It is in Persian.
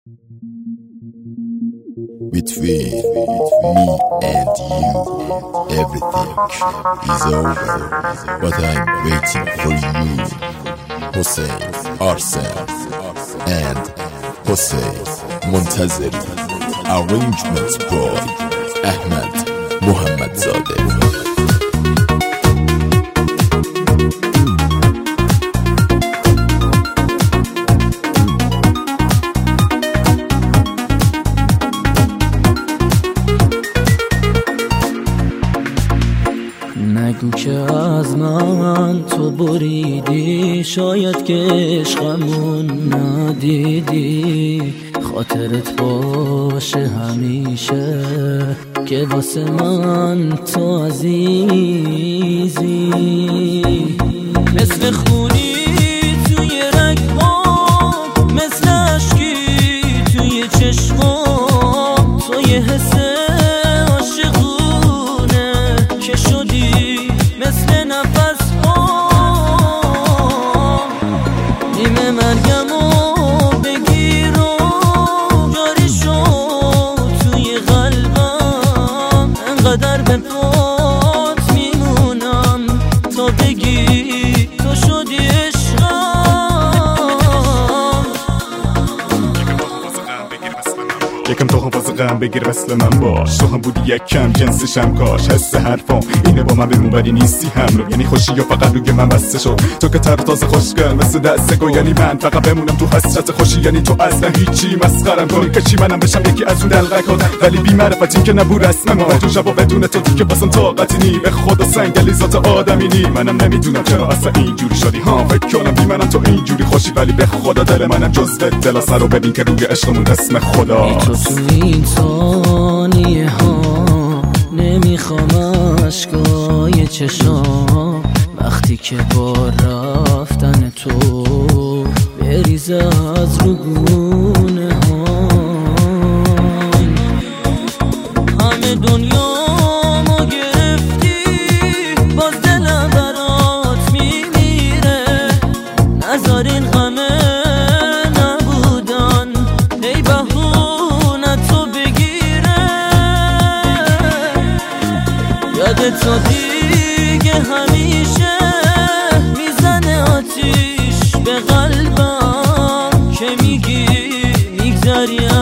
Between me and you, everything is over, but I'm waiting for you. Hussein Arslan and Hussein Montazeri. Arrangements by Ahmed Mohammadzadeh. نگو که از من تو بریدی، شاید که عشقمون ندیدی. خاطرت باشه همیشه که واسه من تو عزیزی. مثل خونی توی رگ‌هام، مثل اشکی توی چشمام، توی حس عاشقونه که شدی مثل نفس ها. نیمه مرگمو بگیر و جاری شو توی قلبم، انقدر به پات میمونم تا بگی تو شدی عشقم. یکم تو هم واسه غم بگیر مثل من باش، تو هم بودی یک کم جنسشم کاش. حس حرفام اینه با من بمون ولی نیستی همرو، یعنی خوشی یا فقط روی من بسته شد. تو که تر تازه خوشگل مثل دست گل، یعنی من فقط بمونم تو حسرت خوشی. یعنی تو اصلا هیچی مسخرم کنی که چی منم بشم یکی از اون دلغکا، ولی بی معرفتی که نبود رسم ما. تو شبا بدون تو دیگه واسم طاقتی نی، به خدا سنگلی ذات آدمی نی. منم نمیدونم چرا اصلا اینجوری شدی ها، فکر کنم بی منم تو اینجوری خوشی، ولی به خدا دل منم جزو دل سر رو ببین که روی عشقمون اسم خداست. تو این ثانیه ها نمیخوام اشکای چشام، وقتی که با رفتن تو بریزه از رو گونه ها. همه دنیا ما گرفتی، باز دلم برات میمیره. نذار این غمه نبودن ای بهونه تو بگیره. یادت تو دیگه همیشه میزنه آتیش به قلبم، که میگی میگذری